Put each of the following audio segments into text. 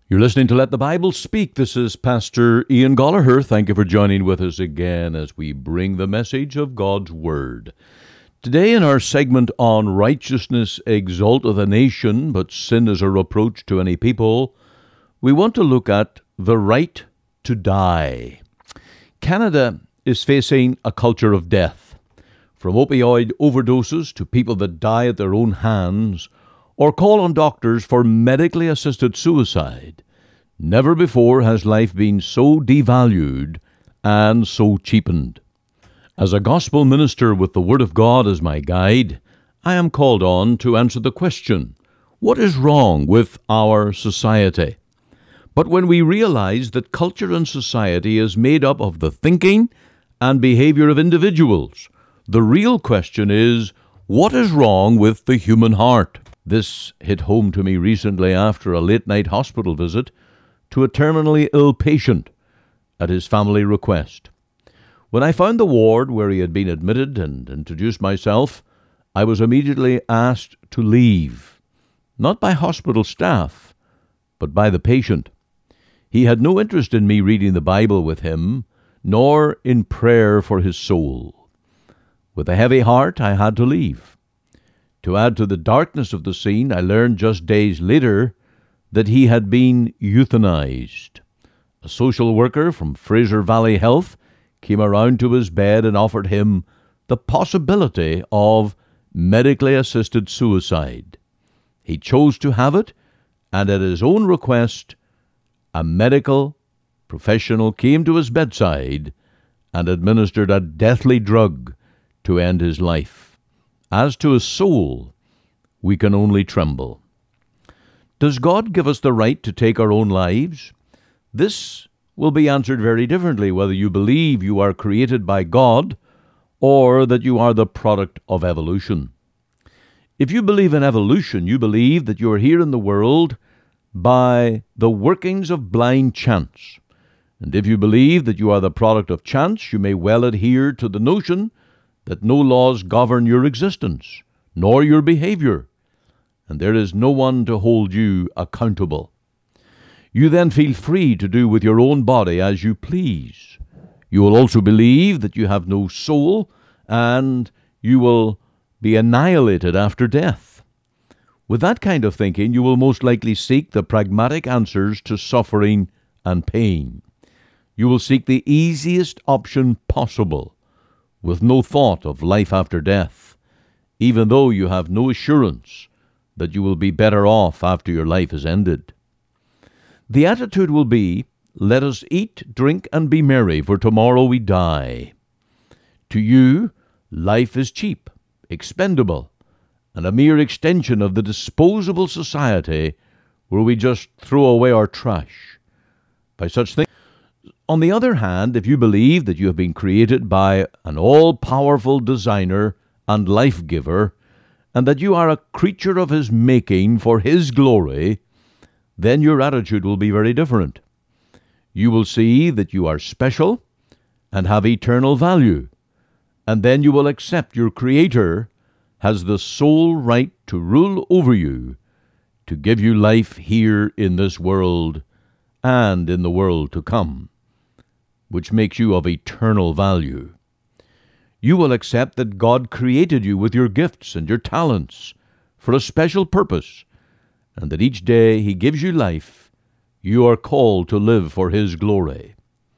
You're listening to Let the Bible Speak. This is Pastor Ian Gallagher. Thank you for joining with us again as we bring the message of God's Word. Today in our segment on Righteousness Exalteth a Nation, but Sin is a Reproach to Any People, we want to look at the right to die. Canada is facing a culture of death, from opioid overdoses to people that die at their own hands, or call on doctors for medically assisted suicide. Never before has life been so devalued and so cheapened. As a gospel minister with the Word of God as my guide, I am called on to answer the question, what is wrong with our society? But when we realize that culture and society is made up of the thinking and behavior of individuals, the real question is, what is wrong with the human heart? This hit home to me recently after a late-night hospital visit to a terminally ill patient at his family request. When I found the ward where he had been admitted and introduced myself, I was immediately asked to leave, not by hospital staff, but by the patient. He had no interest in me reading the Bible with him, nor in prayer for his soul. With a heavy heart, I had to leave. To add to the darkness of the scene, I learned just days later that he had been euthanized. A social worker from Fraser Valley Health came around to his bed and offered him the possibility of medically assisted suicide. He chose to have it, and at his own request, a medical professional came to his bedside and administered a deathly drug to end his life. As to his soul, we can only tremble. Does God give us the right to take our own lives? This will be answered very differently whether you believe you are created by God or that you are the product of evolution. If you believe in evolution, you believe that you are here in the world by the workings of blind chance. And if you believe that you are the product of chance, you may well adhere to the notion that no laws govern your existence, nor your behavior, and there is no one to hold you accountable. You then feel free to do with your own body as you please. You will also believe that you have no soul, and you will be annihilated after death. With that kind of thinking, you will most likely seek the pragmatic answers to suffering and pain. You will seek the easiest option possible, with no thought of life after death, even though you have no assurance that you will be better off after your life is ended. The attitude will be, let us eat, drink, and be merry, for tomorrow we die. To you, life is cheap, expendable, and a mere extension of the disposable society where we just throw away our trash. By such things, on the other hand, if you believe that you have been created by an all-powerful designer and life-giver, and that you are a creature of his making for his glory, then your attitude will be very different. You will see that you are special and have eternal value, and then you will accept your Creator has the sole right to rule over you, to give you life here in this world and in the world to come, which makes you of eternal value. You will accept that God created you with your gifts and your talents for a special purpose, and that each day He gives you life, you are called to live for His glory.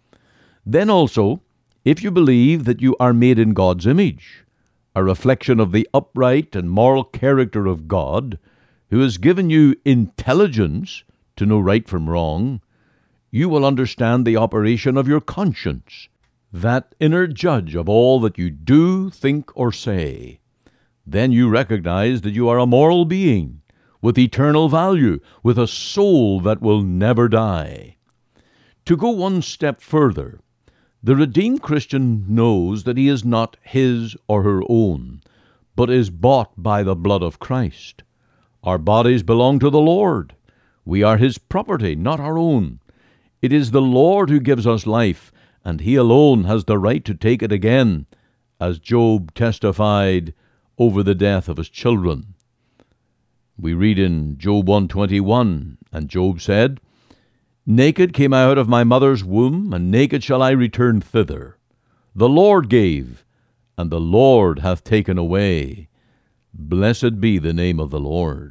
Then also, if you believe that you are made in God's image, a reflection of the upright and moral character of God, who has given you intelligence to know right from wrong, you will understand the operation of your conscience, that inner judge of all that you do, think, or say. Then you recognize that you are a moral being, with eternal value, with a soul that will never die. To go one step further, the redeemed Christian knows that he is not his or her own, but is bought by the blood of Christ. Our bodies belong to the Lord. We are His property, not our own. It is the Lord who gives us life, and He alone has the right to take it again, as Job testified over the death of his children. We read in Job 1:21, and Job said, Naked came I out of my mother's womb, and naked shall I return thither. The Lord gave, and the Lord hath taken away. Blessed be the name of the Lord.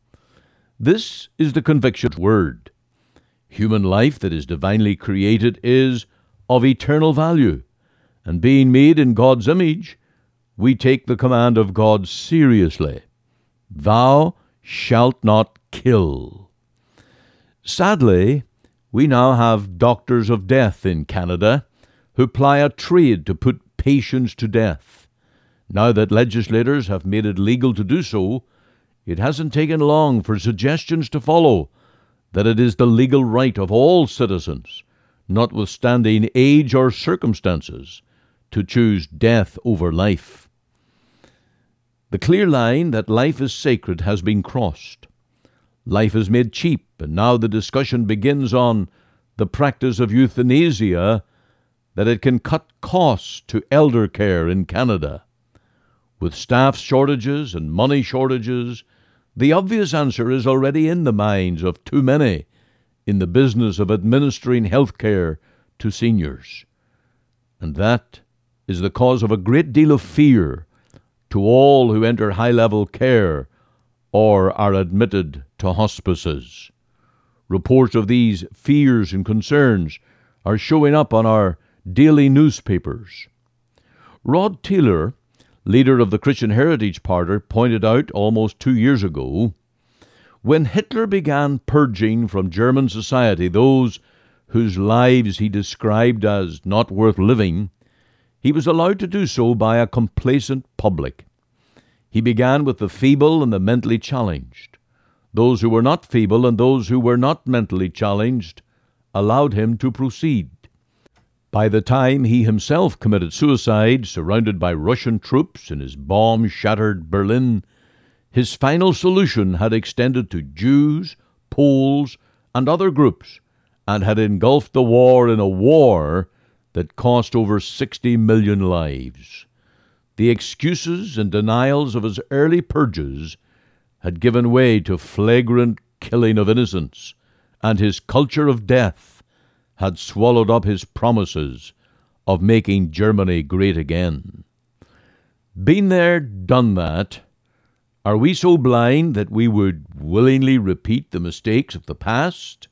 This is the conviction word. Human life that is divinely created is of eternal value, and being made in God's image, we take the command of God seriously. Thou shalt not kill. Sadly, we now have doctors of death in Canada who ply a trade to put patients to death. Now that legislators have made it legal to do so, it hasn't taken long for suggestions to follow that it is the legal right of all citizens, notwithstanding age or circumstances, to choose death over life. The clear line that life is sacred has been crossed. Life is made cheap, and now the discussion begins on the practice of euthanasia, that it can cut costs to elder care in Canada. With staff shortages and money shortages, the obvious answer is already in the minds of too many in the business of administering health care to seniors. And that is the cause of a great deal of fear to all who enter high-level care or are admitted to hospices. Reports of these fears and concerns are showing up on our daily newspapers. Rod Taylor, leader of the Christian Heritage Party, pointed out almost 2 years ago, when Hitler began purging from German society those whose lives he described as not worth living, he was allowed to do so by a complacent public. He began with the feeble and the mentally challenged. Those who were not feeble and those who were not mentally challenged allowed him to proceed. By the time he himself committed suicide, surrounded by Russian troops in his bomb-shattered Berlin, his final solution had extended to Jews, Poles, and other groups, and had engulfed the war in a war that cost over 60 million lives. The excuses and denials of his early purges had given way to flagrant killing of innocents, and his culture of death had swallowed up his promises of making Germany great again. Been there, done that. Are we so blind that we would willingly repeat the mistakes of the past?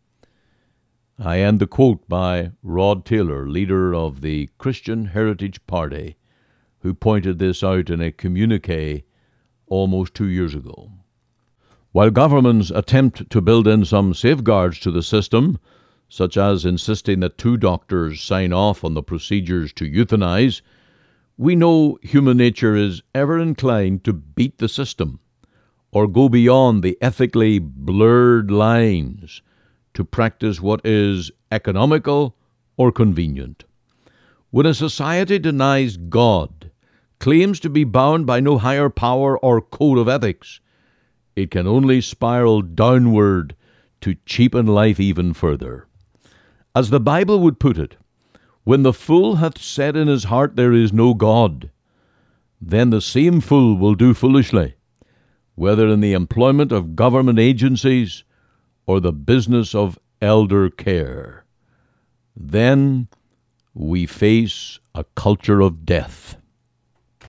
I end the quote by Rod Taylor, leader of the Christian Heritage Party, who pointed this out in a communique almost 2 years ago. While governments attempt to build in some safeguards to the system, such as insisting that 2 doctors sign off on the procedures to euthanize, we know human nature is ever inclined to beat the system or go beyond the ethically blurred lines to practice what is economical or convenient. When a society denies God, claims to be bound by no higher power or code of ethics, it can only spiral downward to cheapen life even further. As the Bible would put it, when the fool hath said in his heart there is no God, then the same fool will do foolishly, whether in the employment of government agencies or the business of elder care. Then we face a culture of death.